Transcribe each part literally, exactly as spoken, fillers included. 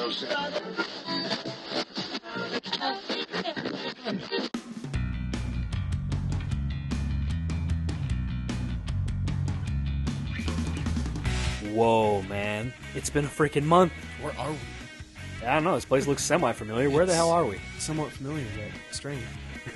Whoa, man. It's been a freaking month. Where are we? I don't know. This place looks semi-familiar. Where the hell are we? Somewhat familiar, but strange.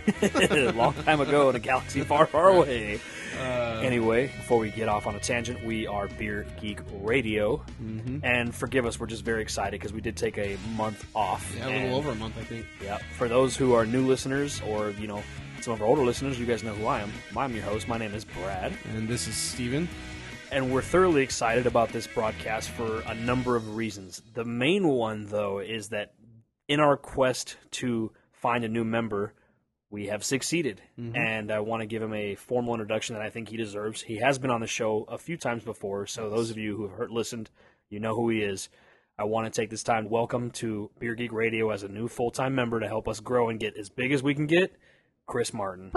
A long time ago in a galaxy far, far away. Uh, Anyway, before we get off on a tangent, we are Beer Geek Radio. mm-hmm. And forgive us, we're just very excited because we did take a month off. Yeah, a And, little over a month, I think. Yeah. For those who are new listeners or, you know, some of our older listeners, you guys know who I am. I'm your host. My name is Brad. And this is Steven. And we're thoroughly excited about this broadcast for a number of reasons. The main one, though, is that in our quest to find a new member, we have succeeded. Mm-hmm. And I want to give him a formal introduction that I think he deserves. He has been on the show a few times before, so those of you who have heard, listened, you know who he is. I want to take this time to welcome to Beer Geek Radio as a new full-time member to help us grow and get as big as we can get, Chris Martin.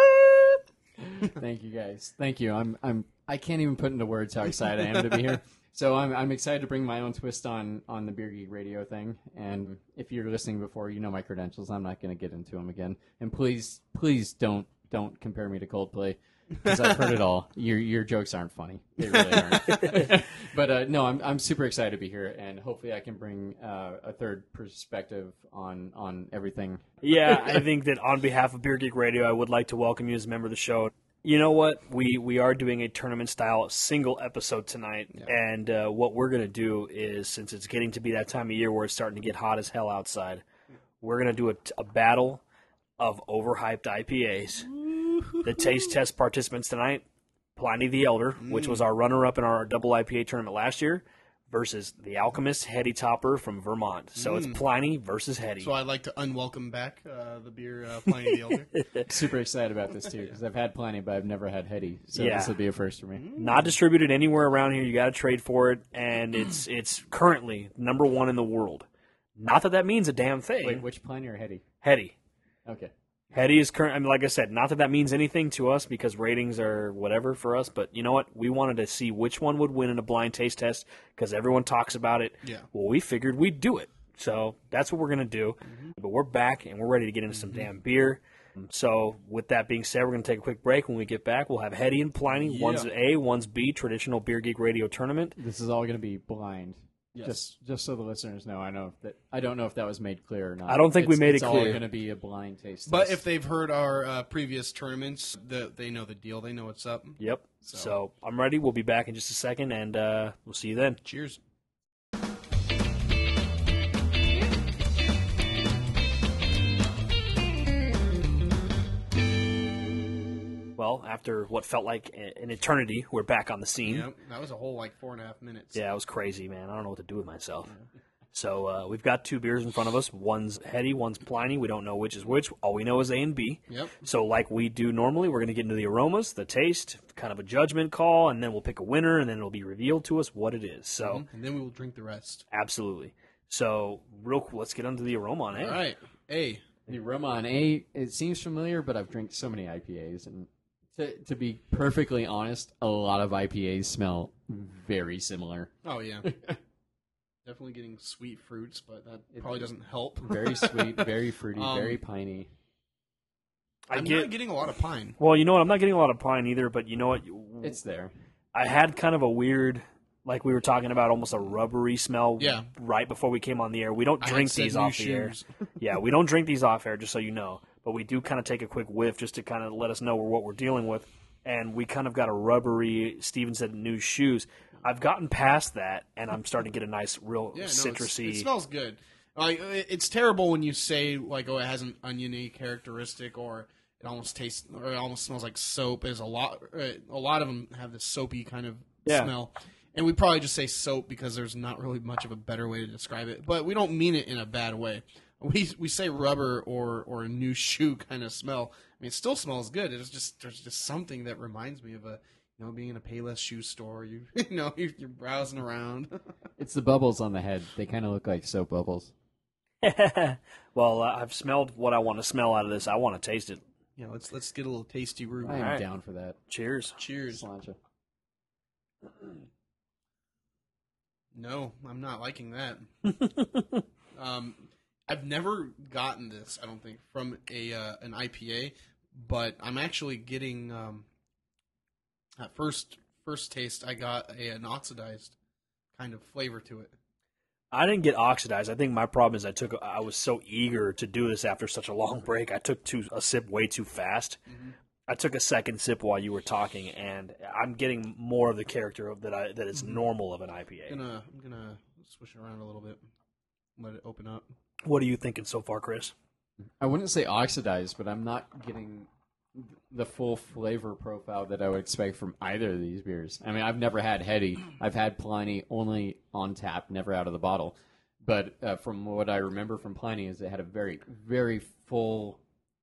Thank you, guys. Thank you. I'm I'm I can't even put into words how excited I am to be here. So I'm I'm excited to bring my own twist on on the Beer Geek Radio thing. And if you're listening before, you know my credentials. I'm not going to get into them again. And please, please don't don't compare me to Coldplay because I've heard it all. Your your jokes aren't funny. They really aren't. But uh, no, I'm I'm super excited to be here, and hopefully I can bring uh, a third perspective on on everything. Yeah, I think that on behalf of Beer Geek Radio, I would like to welcome you as a member of the show. You know what? We we are doing a tournament-style single episode tonight, Yeah. and uh, what we're going to do is, since it's getting to be that time of year where it's starting to get hot as hell outside, we're going to do a, a battle of overhyped I P As. The taste test participants tonight, Pliny the Elder, Mm. which was our runner-up in our double I P A tournament last year, versus the Alchemist Hetty Topper from Vermont. So it's Mm. Pliny versus Hetty. So I'd like to unwelcome back uh, the beer uh, Pliny the Elder. Super excited about this too because I've had plenty, but I've never had Hetty. So Yeah. this will be a first for me. Not distributed anywhere around here. You got to trade for it, and it's it's currently number one in the world. Not that that means a damn thing. Wait, which Pliny or Hetty? Hetty. Okay. Hetty is current. I mean, like I said, not that that means anything to us because ratings are whatever for us. But you know what? We wanted to see which one would win in a blind taste test because everyone talks about it. Yeah. Well, we figured we'd do it. So that's what we're gonna do. But we're back and we're ready to get into some damn beer. So with that being said, we're gonna take a quick break. When we get back, we'll have Hetty and Pliny. Yeah. One's A, one's B. Traditional Beer Geek Radio tournament. This is all going to be blind. Yes. Just just so the listeners know, I know that I don't know if that was made clear or not. I don't think we It's- made it's it all clear. going to be a blind taste. But test. if they've heard our uh, previous tournaments, the, they know the deal. They know what's up. Yep. So- So I'm ready. We'll be back in just a second, and uh, we'll see you then. Cheers. Well, after what felt like a- an eternity, we're back on the scene. Yep, that was a whole like four and a half minutes. Yeah, it was crazy, man. I don't know what to do with myself. So uh, we've got two beers in front of us. One's Hetty, one's Pliny. We don't know which is which. All we know is A and B. Yep. So like we do normally, we're going to get into the aromas, the taste, kind of a judgment call, and then we'll pick a winner, and then it'll be revealed to us what it is. So And then we will drink the rest. absolutely. So real quick, let's get into the aroma on A. All right. A. the aroma on A, it seems familiar, but I've drank so many I P As, and to to be perfectly honest, a lot of I P As smell very similar. Oh, yeah. Definitely getting sweet fruits, but that It- probably doesn't help. Very sweet, very fruity, Um, very piney. I I'm get. not getting a lot of pine. Well, you know what? I'm not getting a lot of pine either, but you know what? It's there. I had kind of a weird, like we were talking about, almost a rubbery smell. Yeah. Right before we came on the air, we don't I had drink said these new off the air. shoes. Yeah, we don't drink these off air, just so you know. But we do kind of take a quick whiff just to kind of let us know what we're dealing with. And we kind of got a rubbery. Steven said new shoes. I've gotten past that, and I'm starting to get a nice, real Yeah, no, it's- citrusy. it smells good. Like it- it's terrible when you say like, oh, it has an oniony characteristic, or it almost tastes, or it almost smells like soap. There's a lot, uh, a lot of them have this soapy kind of Yeah. smell, and we probably just say soap because there's not really much of a better way to describe it. But we don't mean it in a bad way. We we say rubber or or a new shoe kind of smell. I mean, it still smells good. It's just there's just something that reminds me of a. You know, being in a Payless shoe store, you you know, you're, you're browsing around. It's the bubbles on the head. They kind of look like soap bubbles. Well, uh, I've smelled what I want to smell out of this. I want to taste it. Yeah, let's let's get a little tasty root. I am Alright. down for that. Cheers. Cheers. Sláinte. No, I'm not liking that. um, I've never gotten this, I don't think, from a uh, an I P A, but I'm actually getting um, at first first taste. I got a, an oxidized kind of flavor to it. I didn't get oxidized. I think my problem is I took I was so eager to do this after such a long break. I took too, a sip way too fast. Mm-hmm. I took a second sip while you were talking, and I'm getting more of the character of that I that is mm-hmm. normal of an I P A. I'm gonna I'm gonna swish it around a little bit, let it open up. What are you thinking so far, Chris? I wouldn't say oxidized, but I'm not getting the full flavor profile that I would expect from either of these beers. I mean, I've never had Heady. I've had Pliny only on tap, never out of the bottle. But uh, from what I remember from Pliny is it had a very, very full,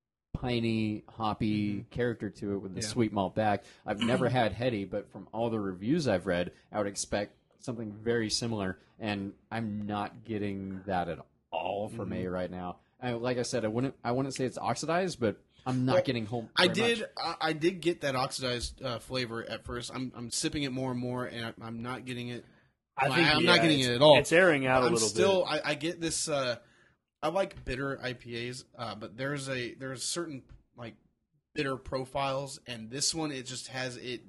piney, hoppy mm-hmm. character to it with the yeah. sweet malt back. I've never had Heady, but from all the reviews I've read, I would expect something very similar, and I'm not getting that at all from mm-hmm. A right now. I, like I said, I wouldn't, I wouldn't say it's oxidized, but I'm not well, getting home. I did. I, I did get that oxidized uh, flavor at first. I'm I'm sipping it more and more, and I, I'm not getting it. I think I, I'm yeah, not getting it at all. It's airing out but a I'm little still, bit. I, I get this. Uh, I like bitter I P As, uh, but there's a there's certain like bitter profiles, and this one it just has it.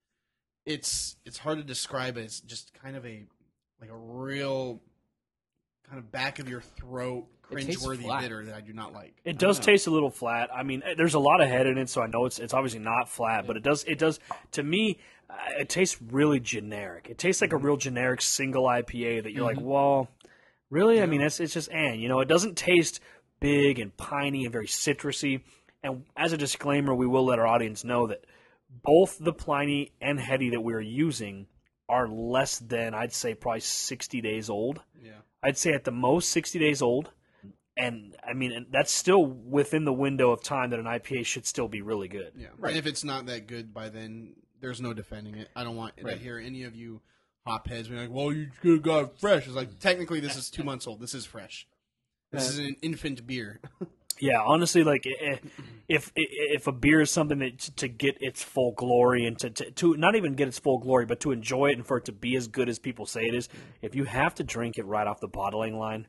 It's it's hard to describe. It's just kind of a like a real kind of back of your throat. Cringe-worthy bitter that I do not like. It does taste a little flat. I mean, there's a lot of head in it, so I know it's it's obviously not flat, yeah. but it does it does to me. Uh, it tastes really generic. It tastes like a real generic single I P A that you're mm-hmm. like, well, really? Yeah. I mean, it's it's just and you know, it doesn't taste big and piney and very citrusy. And as a disclaimer, we will let our audience know that both the Pliny and Heady that we're using are less than I'd say probably sixty days old. Yeah, I'd say at the most sixty days old. And, I mean, that's still within the window of time that an I P A should still be really good. Yeah, right. And if it's not that good by then, there's no defending it. I don't want right. to hear any of you hopheads being like, well, you could have got it fresh. It's like, technically, this is two months old. This is fresh. This uh, is an infant beer. Yeah, honestly, like, if if a beer is something that to get its full glory and to, to, to not even get its full glory, but to enjoy it and for it to be as good as people say it is, if you have to drink it right off the bottling line,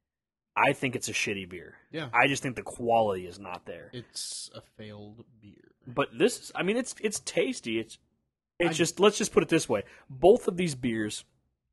I think it's a shitty beer. Yeah. I just think the quality is not there. It's a failed beer. But this is, I mean, it's it's tasty. It's it's I, just, let's just put it this way. Both of these beers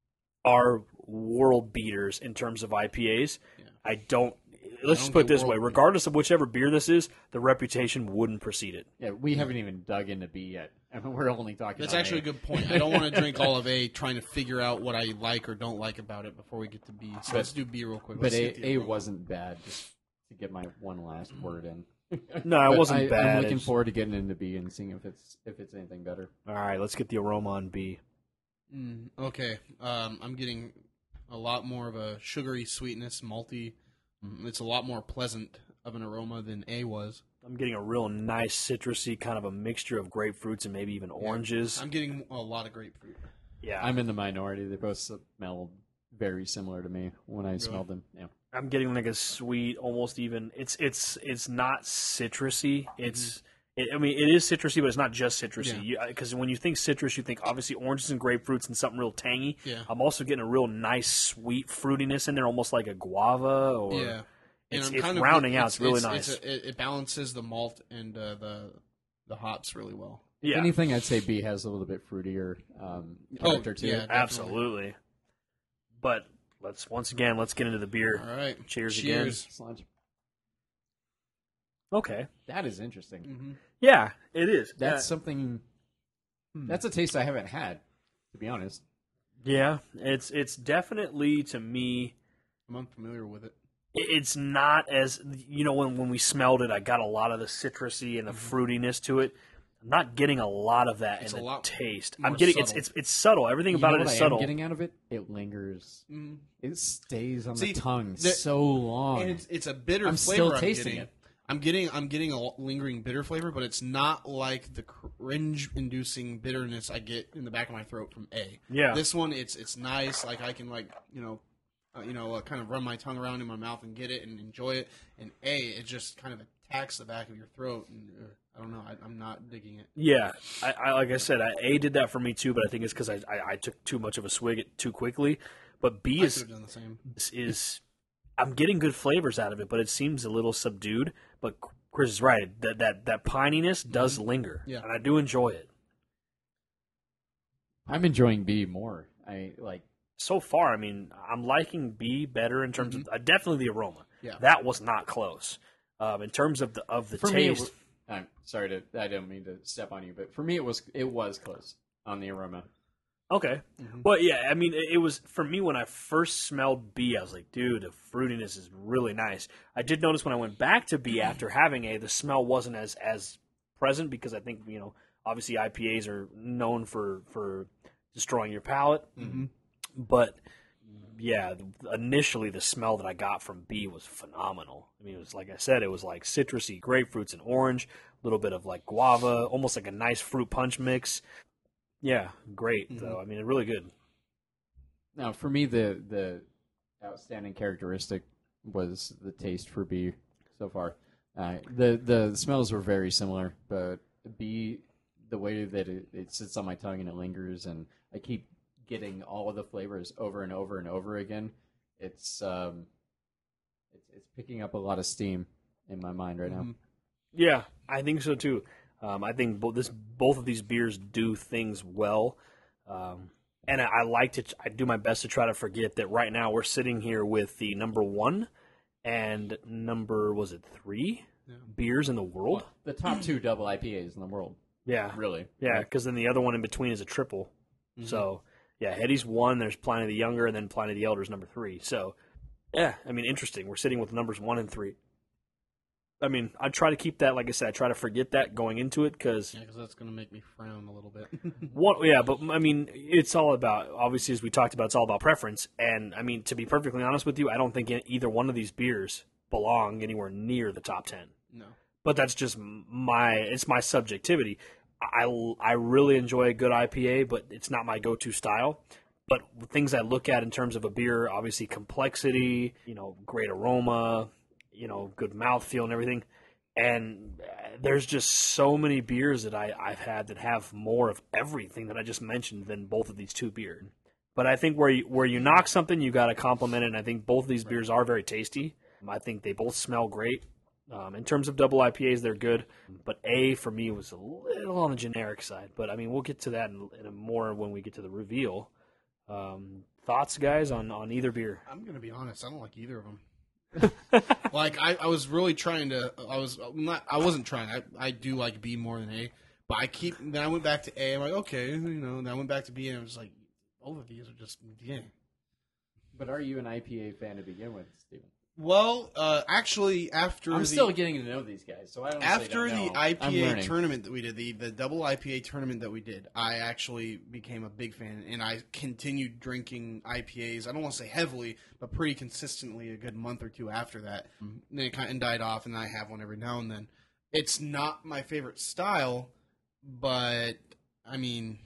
are world beaters in terms of I P As. Yeah. I don't, let's just put it this way. Regardless of whichever beer this is, the reputation wouldn't precede it. Yeah, we haven't even dug into B yet. I mean, we're only talking That's about actually A. a good point. I don't want to drink all of A trying to figure out what I like or don't like about it before we get to B. So but, let's do B real quick. But let's A, A wasn't bad, just to get my one last word in. No, it wasn't I, bad. I'm looking forward to getting into B and seeing if it's if it's anything better. All right, let's get the aroma on B. Mm, okay, um, I'm getting a lot more of a sugary sweetness, malty. It's a lot more pleasant of an aroma than A was. I'm getting a real nice citrusy kind of a mixture of grapefruits and maybe even oranges. Yeah, I'm getting a lot of grapefruit. Yeah, I'm in the minority. They both smell very similar to me when I really? smelled them. Yeah, I'm getting like a sweet, almost even. It's it's it's not citrusy. It's mm-hmm. it, I mean it is citrusy, but it's not just citrusy. Because yeah. when you think citrus, you think obviously oranges and grapefruits and something real tangy. Yeah. I'm also getting a real nice sweet fruitiness in there, almost like a guava or. Yeah. It's, it's rounding of, out. It's, it's really it's, nice. It's a, it balances the malt and uh, the the hops really well. Yeah. If anything, I'd say B has a little bit fruitier um, character oh, to yeah, it. Absolutely. But let's once again let's get into the beer. All right. Cheers, Cheers. again. Okay. That is interesting. Mm-hmm. Yeah, it is. That's uh, something. That's a taste I haven't had, to be honest. Yeah, it's it's definitely to me. I'm unfamiliar with it. It's not as, you know, when, when we smelled it, I got a lot of the citrusy and the mm-hmm. fruitiness to it. I'm not getting a lot of that it's in a the lot taste. I'm getting subtle. it's it's it's subtle. Everything you about know it what is I subtle. am getting out of it, it lingers. Mm. It stays on See, the tongue the, so long. And it's, it's a bitter I'm flavor. still I'm tasting getting. it. I'm getting I'm getting a lingering bitter flavor, but it's not like the cringe-inducing bitterness I get in the back of my throat from A. Yeah. This one, it's it's nice. Like I can like you know. uh, you know, uh, kind of run my tongue around in my mouth and get it and enjoy it. And A, it just kind of attacks the back of your throat, and uh, I don't know, I, I'm not digging it. Yeah, I, I like I said, I, A did that for me too, but I think it's because I, I I took too much of a swig too quickly. But B I is could have done the same. is, is I'm getting good flavors out of it, but it seems a little subdued. But Chris is right; that that that pininess does linger, Yeah. and I do enjoy it. I'm enjoying B more. I like. So far, I mean, I'm liking B better in terms of uh, definitely the aroma. Yeah. That was not close. Um, in terms of the of the For me, it taste, wa- I'm sorry to. I don't mean to step on you, but for me, it was it was close on the aroma. okay. Well, yeah, I mean, it, it was for me when I first smelled B. I was like, dude, the fruitiness is really nice. I did notice when I went back to B after having A, the smell wasn't as as present because I think you know, obviously I P As are known for for destroying your palate. Mm-hmm. But yeah, initially the smell that I got from B was phenomenal. I mean, it was like I said, it was like citrusy grapefruits and orange, a little bit of like guava, almost like a nice fruit punch mix. Yeah, great Mm-hmm. though. I mean, really good. Now, for me, the the outstanding characteristic was the taste for B so far. Uh, the the smells were very similar, but B, the way that it, it sits on my tongue and it lingers, and I keep getting all of the flavors over and over and over again. It's um, it's, it's picking up a lot of steam in my mind right now. Mhm. Yeah, I think so too. Um, I think both this both of these beers do things well, um, and I, I like to. I do my best to try to forget that right now we're sitting here with the number one and number was it three Yeah. beers in the world. The top two double I P As in the world, Yeah, really. yeah, because then the other one in between is a triple. So yeah, Hetty's one. There's Pliny the Younger, and then Pliny the Elder is number three. So yeah, I mean, interesting. We're sitting with numbers one and three. I mean, I try to keep that, like I said, I try to forget that going into it because Yeah, because that's going to make me frown a little bit. one, yeah, but I mean, it's all about obviously as we talked about, it's all about preference. And I mean, to be perfectly honest with you, I don't think either one of these beers belong anywhere near the top ten. No. But that's just my it's my subjectivity. I, I really enjoy a good I P A, but it's not my go-to style. But things I look at in terms of a beer, obviously complexity, you know, great aroma, you know, good mouthfeel and everything. And there's just so many beers that I, I've had that have more of everything that I just mentioned than both of these two beers. But I think where you, where you knock something, you got to compliment it. And I think both of these beers are very tasty. I think they both smell great. Um, in terms of double I P As, they're good. But A, for me, was a little on the generic side. But, I mean, we'll get to that in, in a more when we get to the reveal. Um, thoughts, guys, on, on either beer? I'm going to be honest. I don't like either of them. Like I, I was really trying to. I was not. I wasn't trying. I, I do like B more than A, but I keep. Then I went back to A. I'm like, okay, you know. Then I went back to B, and I was like, all of these are just yeah. But are you an I P A fan to begin with, Steven? Well, uh, actually, after I'm the, still getting to know these guys, so I don't. after don't the know. I I'm P A learning. tournament that we did, the the double I P A tournament that we did, I actually became a big fan, and I continued drinking I P As. I don't want to say heavily, but pretty consistently a good month or two after that. And then it kind of died off, and I have one every now and then. It's not my favorite style, but I mean,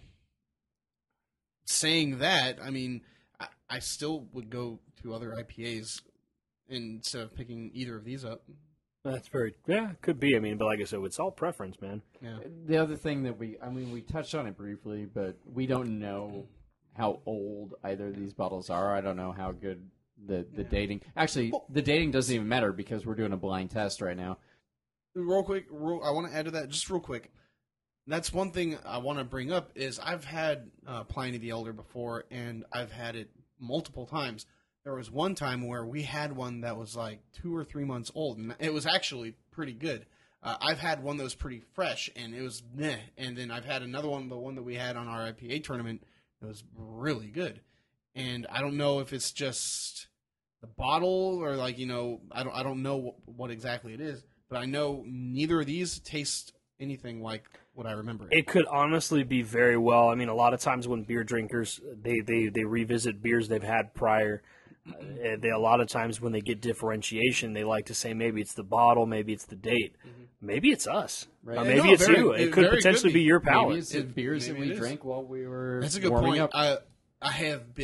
saying that, I mean, I, I still would go to other I P As instead of picking either of these up. That's very, yeah, it could be. I mean, but like I said, it's all preference, man. Yeah. The other thing that we, I mean, we touched on it briefly, but we don't know how old either of these bottles are. I don't know how good the, the dating. Actually, the dating doesn't even matter because we're doing a blind test right now. Real quick, real, I want to add to that just real quick. That's one thing I want to bring up is I've had uh, Pliny the Elder before, and I've had it multiple times. There was one time where we had one that was like two or three months old, and it was actually pretty good. Uh, I've had one that was pretty fresh, and it was meh. And then I've had another one, the one that we had on our I P A tournament, that was really good. And I don't know if it's just the bottle or like, you know, I don't I don't know what, what exactly it is, but I know neither of these taste anything like what I remember. It could honestly be very well. I mean, a lot of times when beer drinkers they they, they revisit beers they've had prior. Uh, they a lot of times when they get differentiation, they like to say maybe it's the bottle, maybe it's the date, maybe it's us, Right. or Yeah, maybe no, it's very- you. it It could very potentially could be. be your Maybe palate. it's the It- beers that maybe we it is. drank while we were That's a good warming point. up. I I have been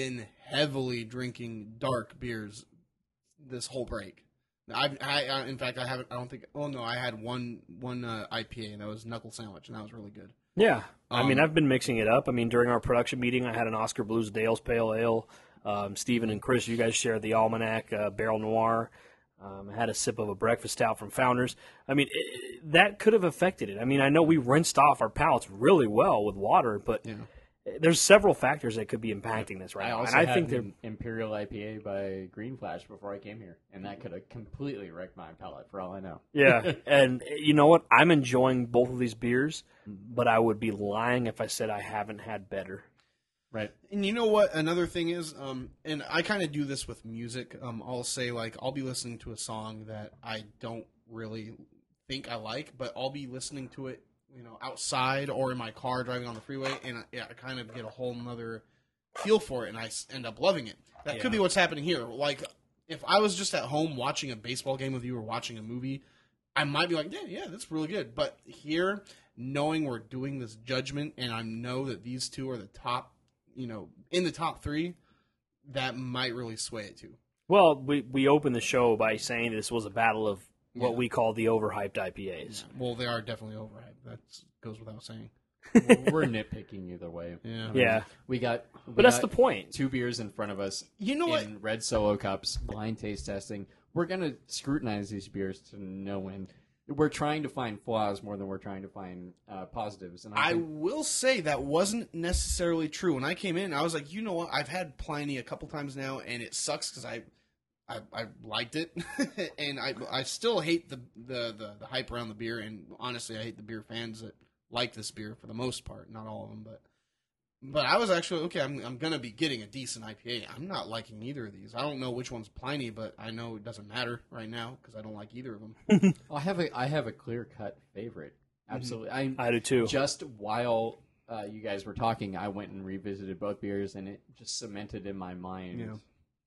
heavily drinking dark beers this whole break. I, I, I in fact, I haven't. I don't think. Oh no, I had one one uh, I P A, and that was Knuckle Sandwich, and that was really good. Yeah, I mean, Um, I've been mixing it up. I mean, during our production meeting, I had an Oscar Blues Dale's Pale Ale. Um, Steven and Chris, you guys shared the Almanac uh, Barrel Noir. Um, I had a sip of a breakfast stout from Founders. I mean, it, that could have affected it. I mean, I know we rinsed off our palates really well with water, but Yeah. there's several factors that could be impacting this right I now. also And I had think they're an Imperial I P A by Green Flash before I came here, and that could have completely wrecked my palate for all I know. Yeah, and you know what? I'm enjoying both of these beers, but I would be lying if I said I haven't had better. Right. And you know what? Another thing is, um, and I kind of do this with music. Um, I'll say like I'll be listening to a song that I don't really think I like, but I'll be listening to it, you know, outside or in my car driving on the freeway, and I, I kind of get a whole nother feel for it, and I s- end up loving it. That Yeah. could be what's happening here. Like if I was just at home watching a baseball game with you or watching a movie, I might be like, yeah, yeah, that's really good. But here, knowing we're doing this judgment, and I know that these two are the top. You know, in the top three, that might really sway it too. Well, we we opened the show by saying this was a battle of what Yeah. we call the overhyped I P As. Well, they are definitely overhyped. That goes without saying. Well, we're nitpicking either way. Yeah. I mean, Yeah, We got. we but that's got the point. Two beers in front of us You know what? in red solo cups, blind taste testing. We're gonna scrutinize these beers to no end. We're trying to find flaws more than we're trying to find uh, positives. And I, I think, will say that wasn't necessarily true. When I came in, I was like, you know what? I've had Pliny a couple times now, and it sucks because I, I, I liked it, and I, I still hate the, the, the, the hype around the beer. And honestly, I hate the beer fans that like this beer for the most part. Not all of them, but. But I was actually okay. I'm I'm gonna be getting a decent I P A. I'm not liking either of these. I don't know which one's Pliny, but I know it doesn't matter right now because I don't like either of them. I have a I have a clear cut favorite. Absolutely, I I do too. just while uh, you guys were talking, I went and revisited both beers, and it just cemented in my mind Yeah.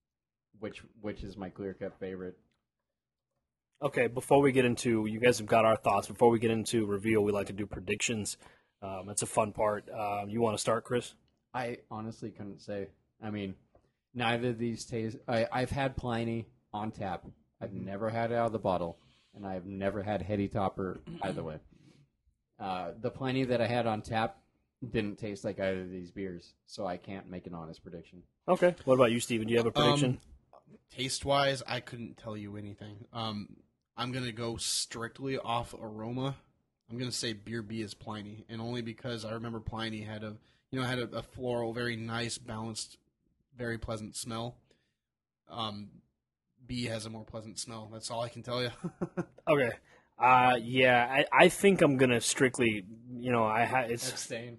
which which is my clear cut favorite. Okay, before we get into, you guys have got our thoughts. Before we get into reveal, we like to do predictions. Um, it's a fun part. Um, you want to start, Chris? I honestly couldn't say. I mean, neither of these taste. I, I've had Pliny on tap. I've never had it out of the bottle, and I've never had Heady Topper either way. Uh, the Pliny that I had on tap didn't taste like either of these beers, so I can't make an honest prediction. Okay. What about you, Steven? Do you have a prediction? Taste wise, I couldn't tell you anything. Um, I'm gonna go strictly off aroma. I'm gonna say Beer B is Pliny, and only because I remember Pliny had a you know had a, a floral, very nice, balanced, very pleasant smell. Um, B has a more pleasant smell. That's all I can tell you. Okay. Uh, yeah, I, I think I'm gonna strictly, you know, I ha- it's Abstain.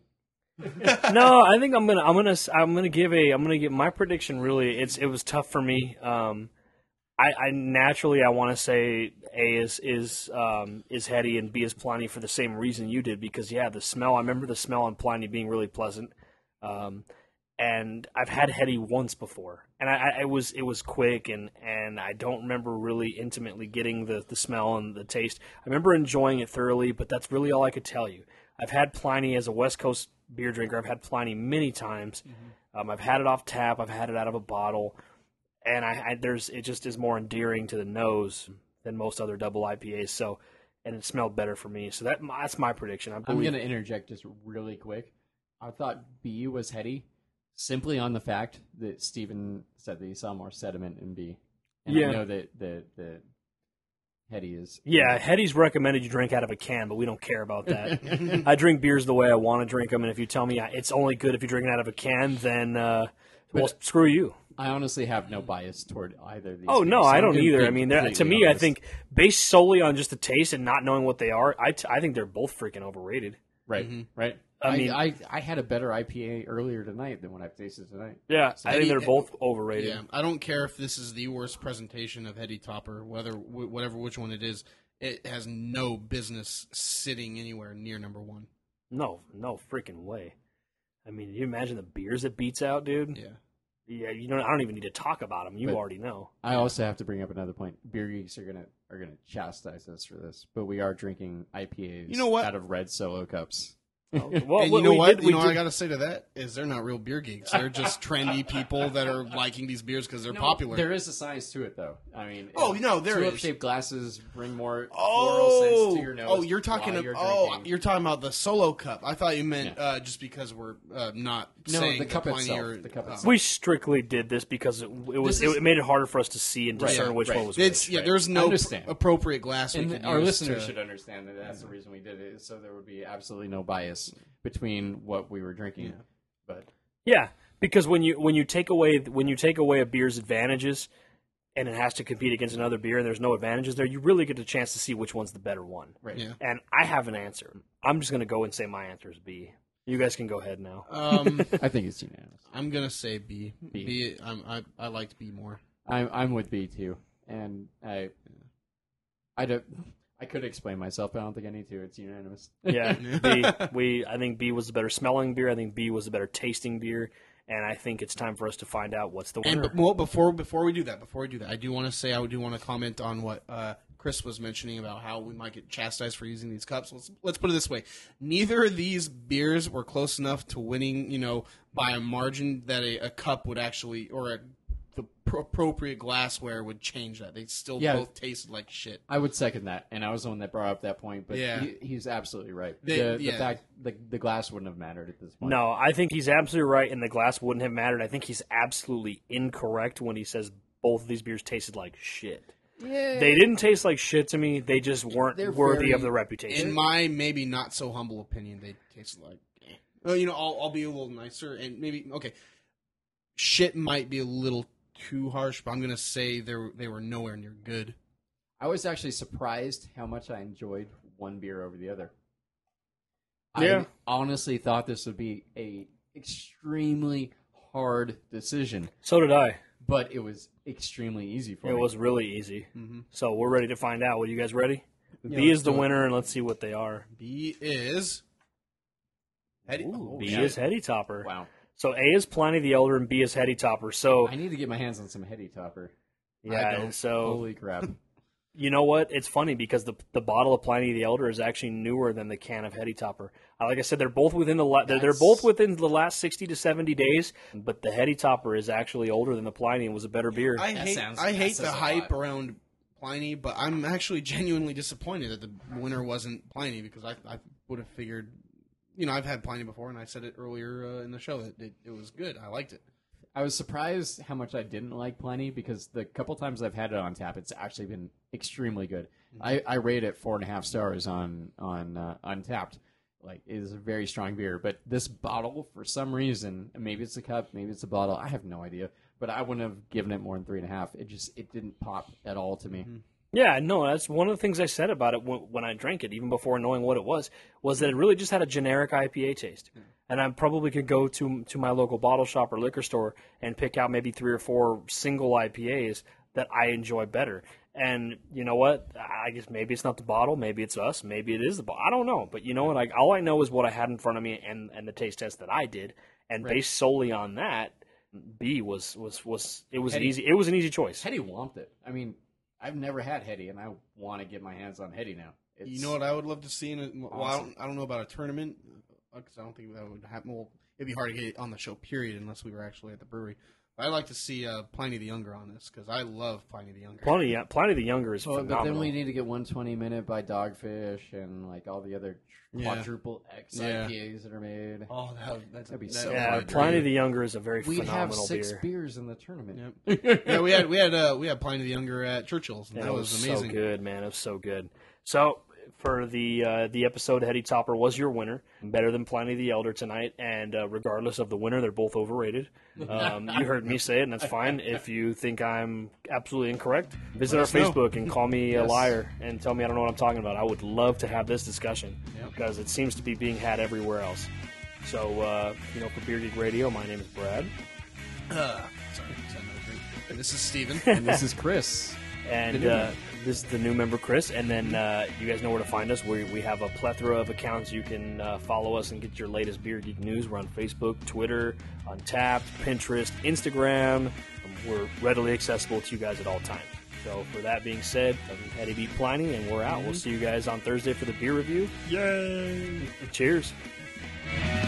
no, I think I'm gonna I'm gonna I'm gonna give a I'm gonna give my prediction. Really, it's it was tough for me. Um, I, I naturally I want to say A is is um, is Heady and B is Pliny for the same reason you did, because yeah, the smell. I remember the smell on Pliny being really pleasant. Um, and I've had Heady once before, and I, I it was it was quick, and, and I don't remember really intimately getting the, the smell and the taste. I remember enjoying it thoroughly, but that's really all I could tell you. I've had Pliny as a West Coast beer drinker. I've had Pliny many times. Mm-hmm. Um, I've had it off tap. I've had it out of a bottle, and I, I there's it just is more endearing to the nose than most other double I P As. So, and it smelled better for me. So that that's my prediction. I I'm believe. going to interject just really quick. I thought B was Heady simply on the fact that Steven said that he saw more sediment in B. And Yeah. I know that the, the Heady is. Yeah, Heady's recommended you drink out of a can, but we don't care about that. I drink beers the way I want to drink them, and if you tell me it's only good if you're drinking out of a can, then, uh, well, But- screw you. I honestly have no bias toward either of these. Oh, no, beers, so I I'm don't gonna either. be I mean, they're- to completely me, I honest. think, based solely on just the taste and not knowing what they are, I, t- I think they're both freaking overrated. Right, right. I I mean- I, I had a better I P A earlier tonight than what I've tasted tonight. Yeah, I think Heady- they're both overrated. Yeah, I don't care if this is the worst presentation of Heady Topper, whether wh- whatever which one it is. It has no business sitting anywhere near number one. No, no freaking way. I mean, you imagine the beers it beats out, dude? Yeah. Yeah, you know, I don't even need to talk about them. You But- already know. I also have to bring up another point. Beer geeks are gonna are gonna chastise us for this, but we are drinking I P As You know what? out of red solo cups. Well, And what you know we what? did- you we know what did- I got to say to that is they're not real beer geeks. They're just trendy people that are liking these beers because they're No, popular. There is a science to it, though. I mean, Oh, no, there is. tulip-shaped glasses bring more floral Oh, sense to your nose. oh, you're talking. while About, you're oh, drinking. you're talking about the solo cup. I thought you meant Yeah. uh, just because we're uh, not No, saying the cup Pliny itself, Or, the cup oh. itself. We strictly did this because it, it was This is- it made it harder for us to see and Right, discern yeah, which right. one was It's which. yeah. right? There's no pr- Understand. appropriate glass. we And could our use listeners to- should understand that that's the reason we did it, is so there would be absolutely no bias between what we were drinking. But Yeah, because when you when you take away when you take away a beer's advantages, and it has to compete against another beer, and there's no advantages there, you really get a chance to see which one's the better one. right, Yeah. And I have an answer. I'm just going to go and say my answer is B. You guys can go ahead now. Um, I think it's unanimous. I'm gonna say B. B. B. I'm, I I liked B more. I'm I'm with B too, and I I don't. I could explain myself, but I don't think I need to. It's unanimous. Yeah, B. We I think B was the better smelling beer. I think B was the better tasting beer, and I think it's time for us to find out what's the And winner. but, well, before before we do that, before we do that, I do want to say I do want to comment on what uh, Chris was mentioning about how we might get chastised for using these cups. Let's let's put it this way: neither of these beers were close enough to winning, you know, by a margin that a, a cup would actually or a the pro- appropriate glassware would change that. They still Yeah. both tasted like shit. I would second that, and I was the one that brought up that point. But Yeah. he, he's absolutely right. They- the, the yeah. fact the, the glass wouldn't have mattered at this point. No, I think he's absolutely right, and the glass wouldn't have mattered. I think he's absolutely incorrect when he says both of these beers tasted like shit. Yeah. They didn't taste like shit to me. They just weren't They're worthy very- of the reputation. In my maybe not so humble opinion, they tasted like. Eh. Well, you know, I'll, I'll be a little nicer and maybe okay. Shit might be a little too harsh, but I'm gonna say they were, they were nowhere near good. I was actually surprised how much I enjoyed one beer over the other. Yeah. I honestly thought this would be a extremely hard decision, So did I. but it was extremely easy for It me. was really easy. Mm-hmm. So we're ready to find out. Are you guys ready? Yeah, B let's is the do it. winner, and let's see what they are. B is. Eddie. Ooh, B yeah. is Heady Topper. Wow. So A is Pliny the Elder, and B is Heady Topper. So I need to get my hands on some Heady Topper. yeah, don't. so Holy crap. you know what? It's funny because the the bottle of Pliny the Elder is actually newer than the can of Heady Topper. Uh, like I said, they're both within the la- they're, they're That's- both within the last sixty to seventy days. But the Heady Topper is actually older than the Pliny and was a better beer. I That hate sounds- I that hate says the a hype lot. around Pliny, but I'm actually genuinely disappointed that the winner wasn't Pliny because I I would have figured. You know, I've had Pliny before, and I said it earlier uh, in the show that it, it was good. I liked it. I was surprised how much I didn't like Pliny because the couple times I've had it on tap, it's actually been extremely good. I, I rate it four and a half stars on on uh, Untapped. Like, it is a very strong beer, but this bottle, for some reason, maybe it's a cup, maybe it's a bottle, I have no idea. But I wouldn't have given it more than three and a half. It just it didn't pop at all to me. Yeah, no, that's one of the things I said about it when, when I drank it, even before knowing what it was, was that it really just had a generic I P A taste. And I probably could go to to my local bottle shop or liquor store and pick out maybe three or four single I P As that I enjoy better. And you know what? I guess maybe it's not the bottle, maybe it's us, maybe it is the bottle. I don't know. But you know what? I, all I know is what I had in front of me and, and the taste test that I did. And based solely on that, B was was was it was an Heady- easy it was an easy choice. Hetty whomped it. I mean, I've never had Hetty, and I want to get my hands on Hetty now. It's, You know what I would love to see in a well, I Awesome. don't I don't know about a tournament because I don't think that would happen. Well, it'd be hard to get it on the show, period, unless we were actually at the brewery. But I'd like to see uh, Pliny the Younger on this because I love Pliny the Younger. Pliny, Pliny the Younger is Well, phenomenal. but then we need to get one twenty minute by Dogfish and like all the other Yeah. quadruple X Yeah. I P As that are made. Oh, that, that's That'd be that so would Yeah, fun. be Pliny great. the Younger is a very We'd have phenomenal six beer. beers in the tournament. Yep. yeah, we had we had uh, we had Pliny the Younger at Churchill's. And Yeah, that it was, was amazing. so good, man. It was so good. So for the uh, the episode, Heady Topper was your winner, better than Pliny the Elder tonight. And uh, regardless of the winner, they're both overrated. Um, you heard me say it, and that's fine. If you think I'm absolutely incorrect, visit our us know. Facebook and call me a Yes. liar and tell me I don't know what I'm talking about. I would love to have this discussion Yep. because it seems to be being had everywhere else. So uh, you know, for Beer Geek Radio, my name is Brad. Uh, sorry, just had another drink. And this is Steven. And this is Chris. And The new uh, member. this is the new member, Chris. And then uh, you guys know where to find us. We, we have a plethora of accounts. You can uh, follow us and get your latest Beer Geek news. We're on Facebook, Twitter, Untapped, Pinterest, Instagram. Um, we're readily accessible to you guys at all times. So for that being said, I'm Eddie B. Pliny, and we're out. We'll see you guys on Thursday for the beer review. Yay! Cheers. Bye.